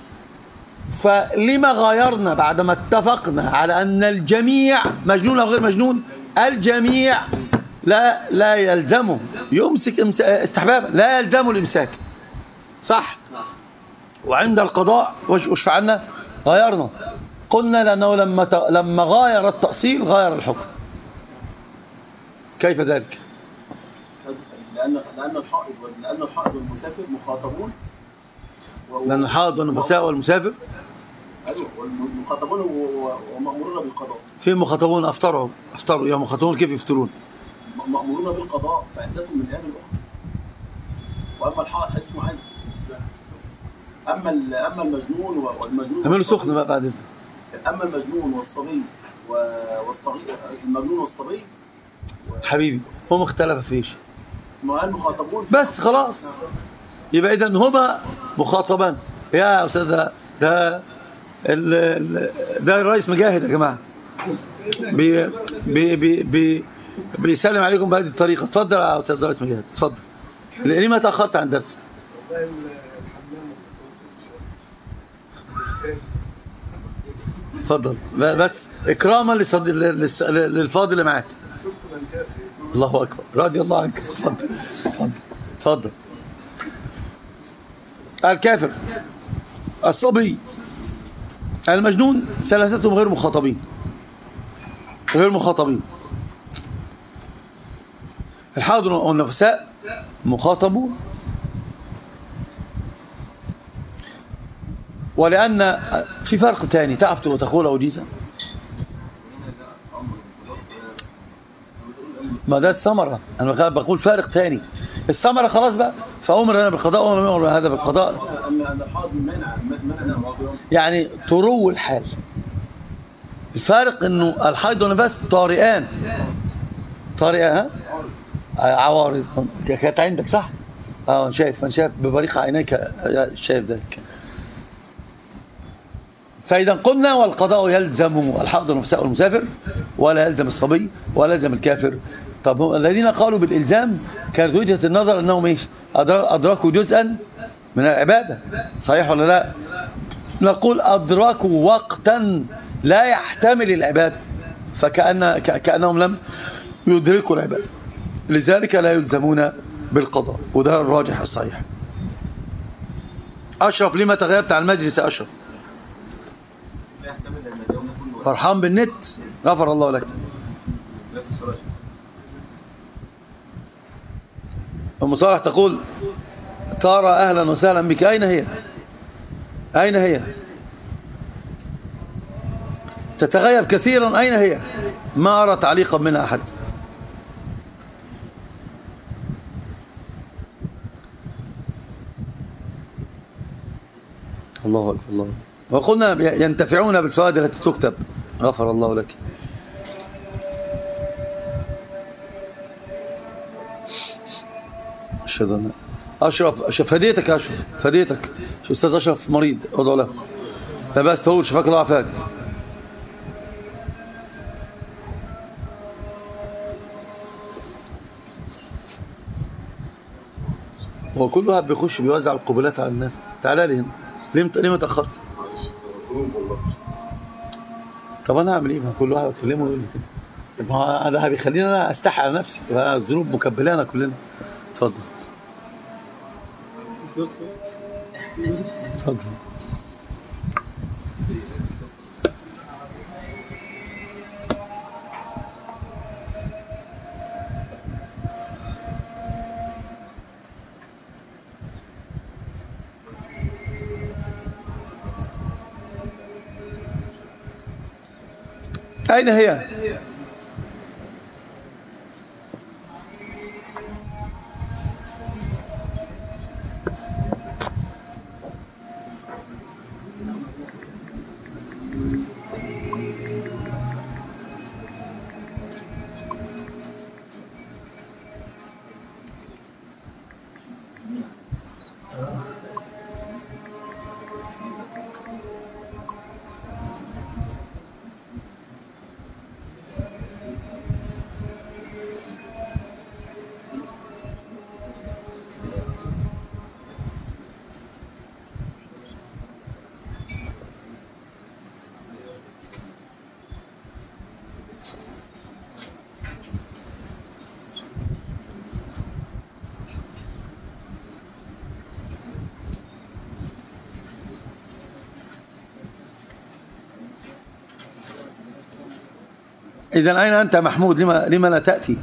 فلما غايرنا بعدما اتفقنا على أن الجميع مجنون أو غير مجنون؟ الجميع لا لا يلزمه يمسك استحبابا، لا يلزمه الإمساك، صح؟ وعند القضاء وش فعلنا؟ غايرنا، قلنا لأنه لما لما غاير التأصيل غاير الحكم. كيف ذلك؟
لأن لأن الحائض لأن الحائض والمسافر مخاطبون،
لأن الحائض والنفساء والمسافر
أيوه والمخاطبون ومأمورون بالقضاء.
في مخاطبون أفطروا أفطروا يا مخاطبون كيف يفطرون؟
مأمورون بالقضاء فعدتهم من أيام الأخرى. وأما الحائض حديث معاذ. أما أما المجنون والمجنون
اعملوا سخن بقى بعد إذنك.
أما المجنون والصبي والصغير، المجنون والصبي
حبيبي هم اختلفوا فيش،
ما المخاطبون
بس خلاص يبقى إذن هما مخاطبان. يا أستاذ ده ده ده الرئيس مجاهد يا جماعة، بي بي بي بي بيسلم عليكم بهذه الطريقة. اتفضل يا أستاذ الرئيس مجاهد، اتفضل. ليه ما تأخرت عن الدرس؟ اتفضل بس إكراما للفاضل اللي معاك. الله أكبر، رضي الله عنك. اتفضل اتفضل اتفضل. الكافر، الصبي، المجنون، ثلاثتهم غير مخاطبين، غير مخاطبين. الحاضر والنفساء مخاطبون، ولأن في فرق تاني تعرف تقول وجيزة، ما ده الثمرة. أنا بقول فارق تاني، الثمرة خلاص بقى، فأمر أنا بالقضاء وأمر أمر هذا بالقضاء، يعني ترو الحال. الفارق إنه الحيض والنفاس طارئان، طارئان عوارض. كانت عندك صح؟ اه شايف، أنا شايف ببريق عينيك، شايف ذلك. فإذا قلنا والقضاء يلزم الحائض والنفساء والمسافر، ولا يلزم الصبي ولا يلزم الكافر. طب الذين قالوا بالإلزام كانت وجهة النظر أنهم إيش؟ أدركوا جزءا من العبادة، صحيح ولا لا؟ نقول أدركوا وقتا لا يحتمل العبادة، فكأن كأنهم لم يدركوا العبادة، لذلك لا يلزمون بالقضاء، وده الراجح الصحيح. أشرف لما تغيبت عن المجلس يا أشرف؟ فرحان بالنت، غفر الله لك. أم صالح تقول تارى أهلا وسهلا بك، أين هي؟ أين هي؟ تتغيب كثيرا، أين هي؟ ما أرى تعليقا منها أحد. الله أكبر الله. وقلنا ينتفعون بالفوائد التي تكتب، غفر الله لك. أشهد أشرف أشرف فديتك يا أشرف، فديتك شو أستاذ أشرف مريض، أدعو له. لا بأس، تقول شفاك الله عافاك. هو كل واحد بيخش بيوزع القبلات على الناس. تعالى لي هنا، ليه ليه ما تأخرت؟ طب أنا أعمل إيه؟ ما كل واحد أكلمه ويقول لي كده، ما هذا بيخليني أنا أستحي على نفسي، الذنوب مكبلانا كلنا. اتفضل اتفضل. أين هي؟ إذن أين أنت محمود؟ لما, لما لا تأتي؟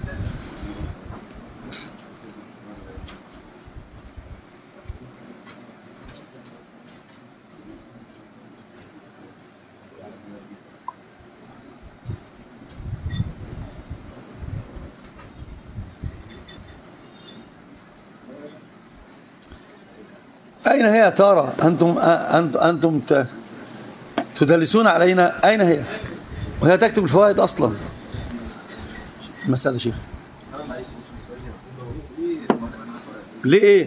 أين هي يا ترى؟ أنتم أنتم أنتم تدلسون علينا. أين هي؟ وهي تكتب الفوائد أصلا. مسألة شيخ. ليه إيه؟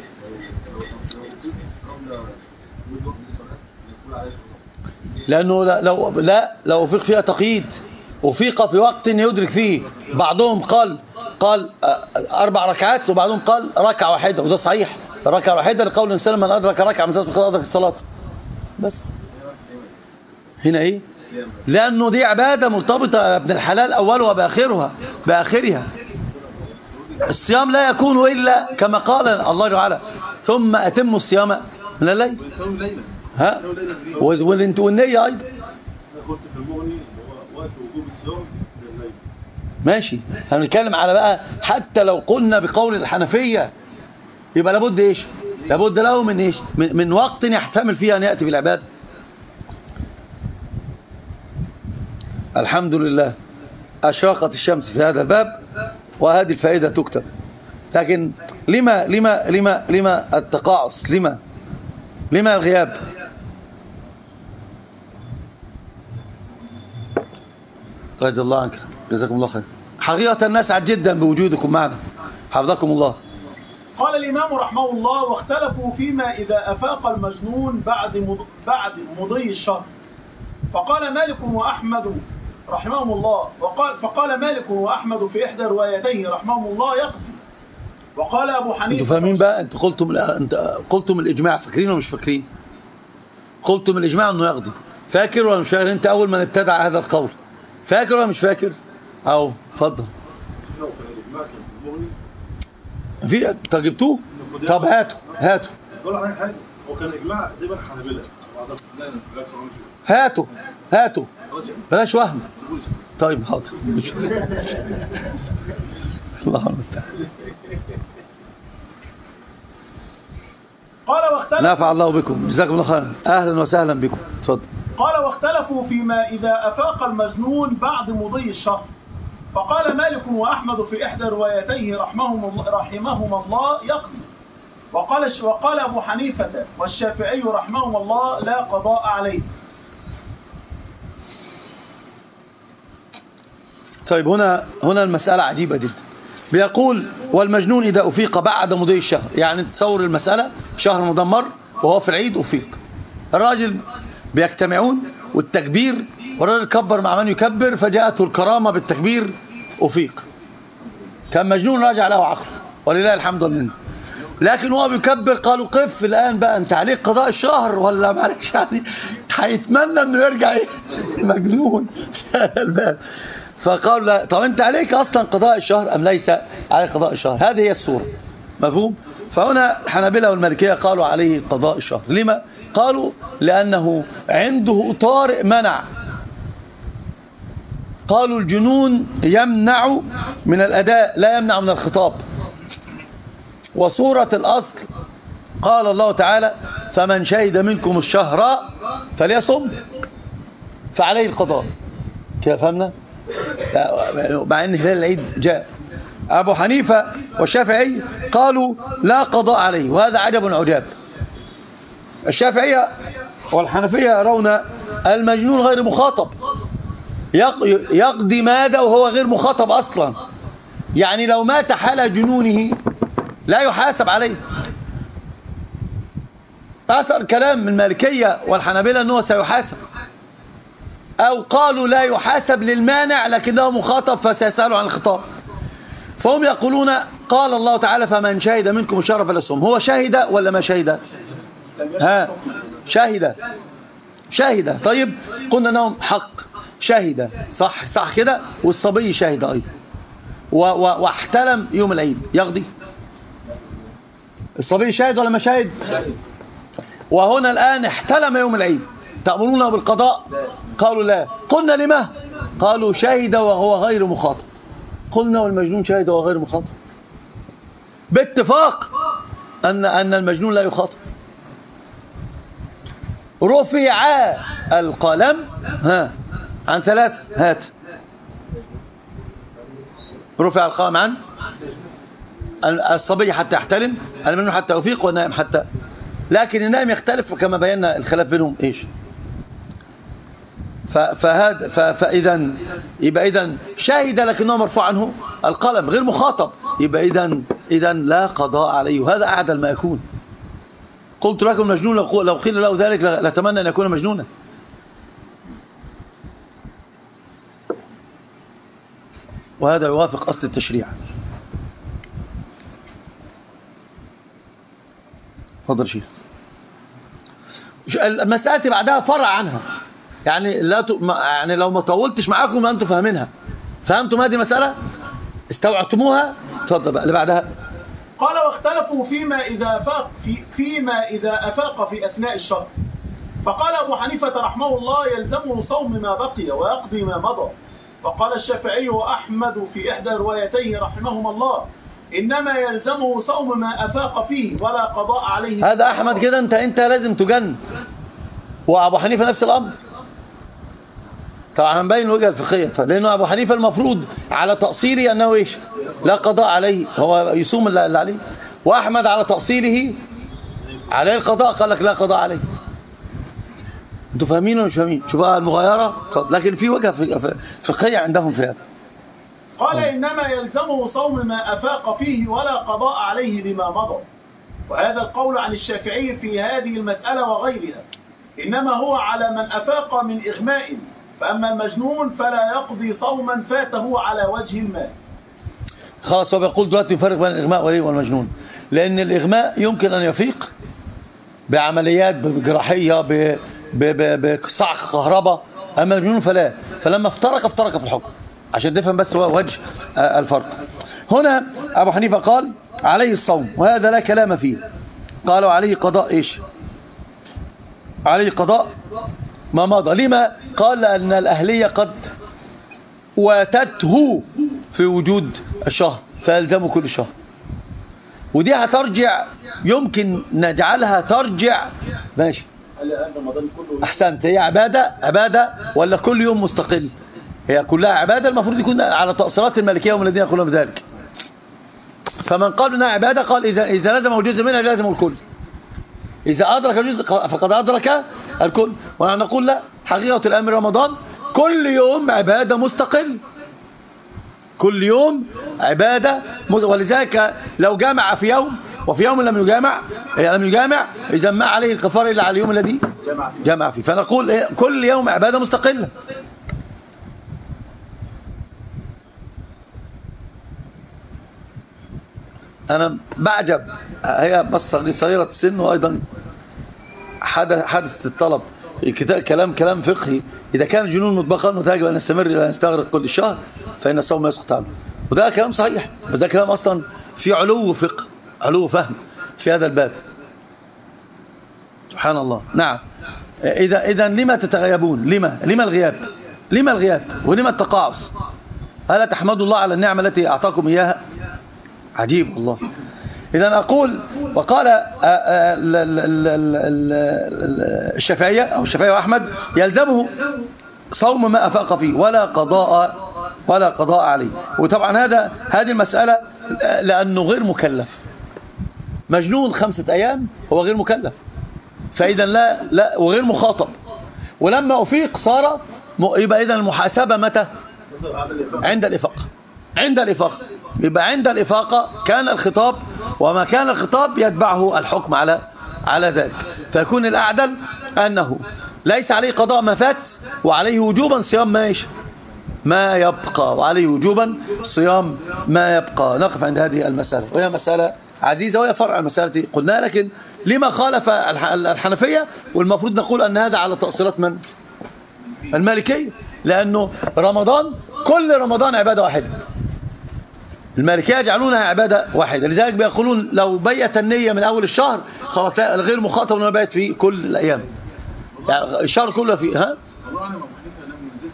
لأنه لو لا لو أفيق فيها تقييد، أفيق في وقت يدرك فيه، بعضهم قال قال أربع ركعات وبعضهم قال ركعة واحدة، وده صحيح. ركعة واحدة لقول الإنسان من أدرك ركعة من صلاة فقد أدرك الصلاة. بس هنا إيه؟ لأنه دي عبادة مرتبطة يا ابن الحلال أولها بآخرها بآخرها. الصيام لا يكون إلا كما قال الله تعالى ثم أتموا الصيام من الليل. ها؟ والنية أيضا.
قلت في المغني وقت وجوب الصيام للليل.
ماشي، هنتكلم على بقى حتى لو قلنا بقول الحنفية يبقى لابد ايش؟ لابد له من ايش؟ من, من وقت يحتمل فيه ان ياتي بالعباده. الحمد لله اشرقت الشمس في هذا الباب وهذه الفائده تكتب. لكن لما لما لما لما التقاعس؟ لما لما الغياب؟ رضي الله عنك، جزاكم الله خير. حقيقه نسعد جدا بوجودكم معنا، حفظكم الله.
قال الإمام رحمه الله: واختلفوا فيما إذا أفاق المجنون بعد مض... بعد مضي الشهر. فقال مالك وأحمد رحمهم الله وقال فقال مالك وأحمد في إحدى روايتيه رحمهم الله يقضي. وقال أبو حنيفة.
أنتوا فاهمين بقى؟ أنتوا قلتم أنت قلتم الإجماع، فاكرين ولا مش فاكرين؟ قلتم الإجماع إنه يقضي. فاكر ولا مش فاكر؟ أنت أول ما ابتدع هذا القول فاكر ولا مش فاكر؟ أو اتفضل. في انت جبتوه؟ طب هاتوا هاتوا
اقول لك حاجه، هو كان اجماع تقريبا حنابلة.
هاتوا هاتوا بلاش وهم. طيب حاضر. الله المستعان.
قال واختلفوا
نفع الله بكم، جزاكم الله خيرا، اهلا وسهلا بكم. اتفضل.
قال واختلفوا فيما اذا افاق المجنون بعد مضي الشهر. فقال مالك وأحمد في إحدى روايتيه رحمهم الله, رحمهم الله يقضي. وقال وقال أبو حنيفة والشافعي رحمهم الله لا قضاء عليه.
طيب هنا هنا المسألة عجيبة جدا. بيقول والمجنون إذا أفيق بعد مضي الشهر، يعني تصور المسألة شهر مدمر وهو في العيد أفيق. الراجل بيجتمعون والتكبير، والراجل كبر مع من يكبر فجاءته الكرامة بالتكبير أفيق. كان مجنون راجع له عقله ولله الحمد والمنه. لكن هو بيكبر قالوا قف الآن بقى أنت عليك قضاء الشهر ولا معلش؟ يعني هيتمنى أنه يرجع إيه؟ مجنون. فقالوا لا، طب أنت عليك أصلا قضاء الشهر أم ليس عليك قضاء الشهر؟ هذه هي الصورة، مفهوم؟ فهنا الحنابلة والمالكية قالوا عليه قضاء الشهر. لما؟ قالوا لأنه عنده طارئ منع. قالوا الجنون يمنع من الأداء لا يمنع من الخطاب. وصورة الأصل قال الله تعالى فمن شهد منكم الشهر فليصم فعليه القضاء. كيف فهمنا؟ مع أن هلال العيد جاء. أبو حنيفة والشافعي قالوا لا قضاء عليه، وهذا عجب عجاب. الشافعية والحنفية يرون المجنون غير مخاطب، يقضي ماذا وهو غير مخاطب أصلا. يعني لو مات حال جنونه لا يحاسب عليه. أثر كلام من المالكية والحنابلة أنه سيحاسب، أو قالوا لا يحاسب للمانع لكنه مخاطب فسيسأله عن الخطاب. فهم يقولون قال الله تعالى فمن شهد منكم الشهر فليصم. هو شهد ولا ما شهد؟ ها شهد شهد. طيب قلنا انهم حق شهد، صح صح كده. والصبي شهد ايضا واحتلم يوم العيد، يقضي. الصبي شاهد ولا ما شاهد؟ شاهد. وهنا الآن احتلم يوم العيد، تأمرونه بالقضاء؟ قالوا لا. قلنا لما؟ قالوا شهد وهو غير مخاطب. قلنا والمجنون شهد وهو غير مخاطب باتفاق أن أن المجنون لا يخاطب. رفع القلم ها عن ثلاثة. هات. رفع القلم عن الصبي حتى يحتلم، المجنون حتى يفيق، والنائم حتى. لكن النائم يختلف كما بينا الخلاف بينهم ايش. فهذا فاذا يبقى اذا شاهد لكنه مرفوع عنه القلم غير مخاطب، يبقى اذا اذا لا قضاء عليه، وهذا اعدل ما يكون. قلت لكم مجنون لو قيل له ذلك لتمنى ان يكون مجنونا. وهذا يوافق اصل التشريع. تفضل شيخ. المسألة بعدها فرع عنها، يعني لا ت... يعني لو ما طولتش معاكم ما انتم فاهمينها. فهمتم هذه مسألة؟ استوعبتموها؟ تفضل بقى اللي بعدها.
قال واختلفوا فيما إذا أفاق في فيما إذا أفاق في أثناء الشهر. فقال أبو حنيفة رحمه الله يلزمه صوم ما بقي ويقضي ما مضى. وقال الشافعي وأحمد في إحدى روايتيه رحمهما الله إنما يلزمه صوم ما أفاق فيه ولا قضاء عليه.
هذا أحمد كده أنت أنت لازم تجن، وأبو حنيفة نفس الأمر. طبعا مبين الوجهة الفقهية، لأنه أبو حنيفة المفروض على تأصيله أنه إيش؟ لا قضاء عليه، هو يصوم اللي عليه. وأحمد على تأصيله عليه القضاء، قال لك لا قضاء عليه. أنتوا فاهمين ولا مش فاهمين؟ شوفوا المغايرة، لكن في وجهة فقهية عندهم في هذا.
قال إنما يلزمه صوم ما أفاق فيه ولا قضاء عليه لما مضى. وهذا القول عن الشافعي في هذه المسألة وغيرها إنما هو على من أفاق من إغماء، فأما المجنون فلا يقضي صوما فاته على وجه ما.
خلاص هو بيقول دلوقتي يفرق بين الإغماء والمجنون، لأن الإغماء يمكن أن يفيق بعمليات جراحية بصعق كهرباء، أما المجنون فلا. فلما افترق افترق في الحكم، عشان تفهم بس هو وجه الفرق. هنا أبو حنيفة قال عليه الصوم، وهذا لا كلام فيه. قالوا عليه قضاء إيش؟ عليه قضاء ما مضى. لما؟ قال لأن الأهلية قد واتته في وجود الشهر فيلزمه كل شهر. ودي هترجع، يمكن نجعلها ترجع ماشي أحسنت. هي عبادة عبادة ولا كل يوم مستقل؟ هي كلها عبادة، المفروض يكون على تأصيلات المالكية وهم الذين يقولون بذلك. فمن قال انها عبادة قال إذا إذا لزمه جزء منها لازم الكل، إذا أدرك جزء فقد أدرك الكل. ونحن نقول لا، حقيقة الأمر رمضان كل يوم عبادة مستقل، كل يوم عبادة. ولذلك لو جامع في يوم وفي يوم لم يجامع لم يجامع إذا ما عليه الكفارة إلا على اليوم الذي جامع فيه. فنقول كل يوم عبادة مستقلة. أنا بعجب، هي بس صغيرة السن، وأيضا حدث الطلب الكتاب كلام كلام فقهي. إذا كان الجنون مطبقا وتجب أن يستمر إلى أن يستغرق كل الشهر فإن الصوم يسقط عنه. وده كلام صحيح، بس ده كلام أصلا في علو فقه، علو فهم في هذا الباب. سبحان الله. نعم. إذا إذا لما تتغيبون؟ لما لما الغياب؟ لما الغياب ولما التقاعس؟ ألا تحمدوا الله على النعمة التي أعطاكم إياها؟ عجيب والله. إذا أقول وقال الشافعية أو الشافعي وأحمد يلزمه صوم ما أفاق فيه ولا قضاء ولا قضاء عليه. وطبعا هذا هذه المسألة لأنه غير مكلف. مجنون خمسة أيام هو غير مكلف، فإذا لا لا وغير مخاطب. ولما أفيق صار يبقى إذا المحاسبة متى؟ عند الإفاقة. عند الإفاقة يبقى عند الإفاقة كان الخطاب، وما كان الخطاب يتبعه الحكم على على ذلك. فيكون الأعدل أنه ليس عليه قضاء ما فات، وعليه وجوبا صيام ما يش ما يبقى، وعليه وجوبا صيام ما يبقى. نقف عند هذه المسألة، وهي مسألة عزيزة وهي فرع المسألة قلنا. لكن لما خالف الحنفية؟ والمفروض نقول أن هذا على تأصيلات من؟ المالكية، لأنه رمضان كل رمضان عبادة واحدة. المالكية يجعلونها عبادة واحدة، لذلك بيقولون لو بيت النية من أول الشهر خلاص غير مخاطب انه بيت في كل الأيام، يعني الشهر كله فيه. ها؟
والله أنا أبو حنيفة لم ينزلها ذلك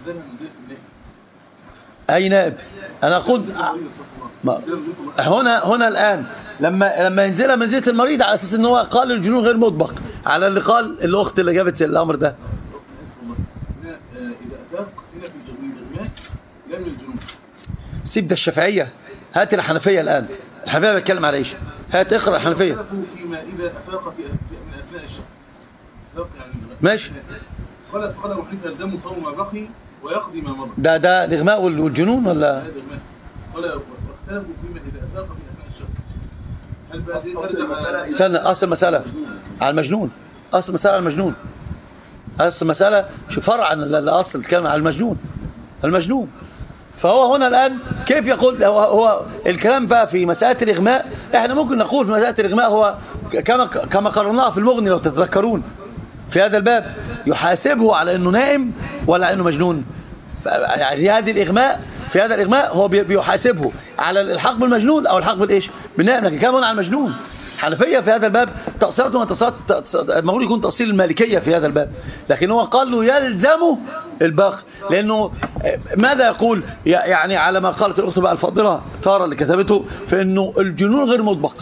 انزلها منزله النائب.
اي نائب؟ انا اقول
المريض استغفر
ما-
الله. منزله منزله الله.
هنا هنا الان لما لما ينزلها منزله المريض على اساس ان هو قال الجنون غير مطبق، على اللي قال الاخت اللي جابت الامر ده.
أنا اسف والله. هنا آه، اذا افاق هنا في الاغماء لا من الجنون.
سيب ده الشافعيه، هات الحنفيه الان. الحنفيه بيتكلم على ايش؟ هات اقرا الحنفيه.
اختلفوا فيما اذا افاق في في- من اثناء الشهر. أفاق يعني
ماشي.
قال فقال ابو حنيفه يلزمه صوم ما بقي ويقضي ما مضى.
ده ده الاغماء وال- والجنون ولا؟
هذا إغماء. قال واختلفوا فيما اذا افاق في اثناء الشهر. هل بقى
أصل- أصل
ترجع
المسألة
على
إذا-
استنى، اصل المساله على المجنون. اصل المساله على المجنون. اصل المساله شو فرع عن ال- الاصل الكلام على المجنون. المجنون. فهو هنا الان كيف يقول هو, هو الكلام بقى في مساله الاغماء. احنا ممكن نقول في مساله الاغماء هو كما كما قررناها في المغني لو تتذكرون في هذا الباب، يحاسبه على انه نائم ولا على انه مجنون. ف- يعني هذه الاغماء في هذا الاغماء هو بي- بيحاسبه على الالحاق بالمجنون او الحاق بالايش؟ بالنائم. لكن كمان على المجنون. حنفيه في هذا الباب تأصيلاتهم تأصيلات المفروض يكون تأصيل المالكيه في هذا الباب، لكن هو قال له يلزمه الباقي. لانه ماذا يقول؟ يعني على ما قالت الاخت بقى الفاضله تارة اللي كتبته، في انه الجنون غير مطبق،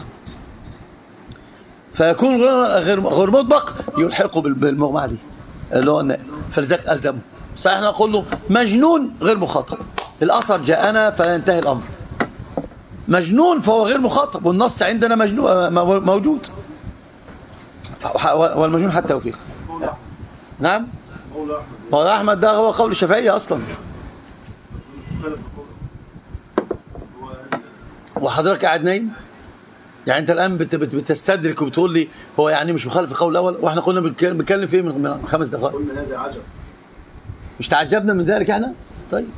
فيكون غير غير مطبق يلحقه بال- بالمغمى عليه اللي هو النائم، فلذلك الزمه. صحيح نقول له مجنون غير مخاطب، الاثر جاءنا فينتهي الامر. مجنون فهو غير مخاطب، والنص عندنا مجنون موجود، والمجنون حتى توفيق. نعم.
قول احمد
قول احمد ده هو قول الشافعيه اصلا.
خالف القول. هو
وحضرتك قاعد نايم؟ يعني انت الان بت بت بتستدرك وبتقول لي هو يعني مش مخالف القول الاول، واحنا كنا بنتكلم بنتكلم فيه من من خمس دقائق.
قلنا هذا عجب.
مش تعجبنا من ذلك احنا؟ طيب